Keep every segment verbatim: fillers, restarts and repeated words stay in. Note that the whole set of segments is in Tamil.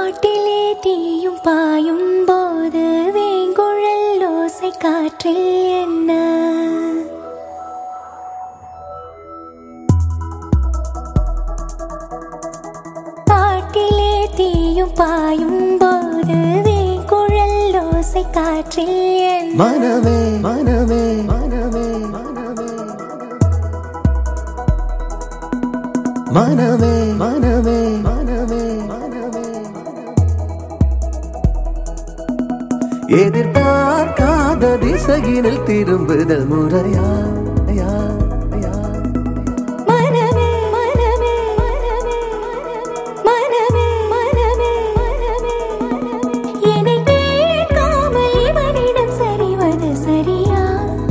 காட்டிலே தீயும் பாயும் போது வேங்குழல் ஓசை காற்றில் என்ன காட்டிலே தீயும் பாயும் போது வேங்குழல் ஓசை காற்றில் என்ன மனமே மனமே மனமே மனமே மனமே மனமே எதிர்பார்க்காத திசையினில் திரும்புதல் முறையா மனமே மனமே மனமே மனமே என்னை கேட்காமல் இவனிடம் சரிவது சரியா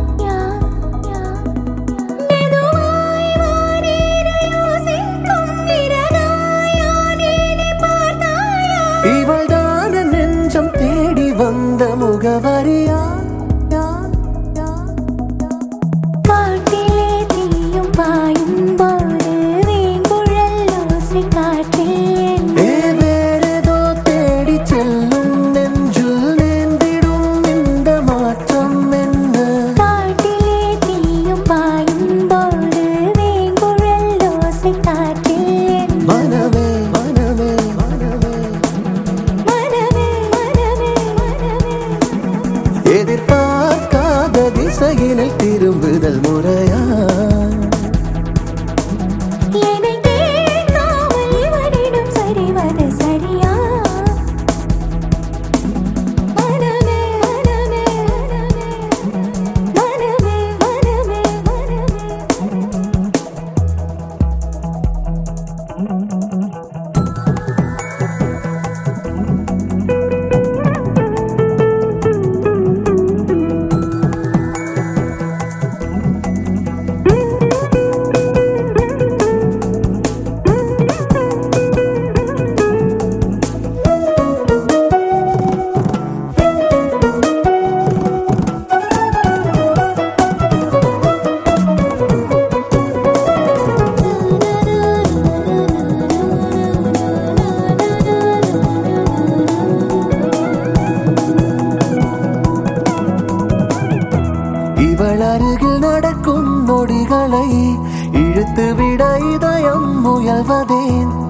மெதுவாய் வானேனை யோசிக்கும் பிறகாயானேனை பார்த்தாயா இவள்தான நெஞ்சம் தேடி வந்த முகவரியா காட்டிலே தீயும் பாயும் போது வேங்குழல் ஓசை காற்றில் வேறேதோ தேடி செல்லும் நெஞ்சில் நேர்ந்திடும் இந்த மாற்றம் என்ன காட்டிலே தீயும் பாயும் போது வேங்குழல் ஓசை காற்றில் மனமே மனமே மனமே மனமே மனமே எதிர்பார்க்காத திசையினில் திரும்புதல் முறையா என்னை கேட்காமல் இவனிடம் சரிவது சரியா மனமே மனமே மனமே மனமே மனமே இவள் அருகில் நடக்கும் நொடிகளை இழுத்துவிட இதயம் முயல்வதேன்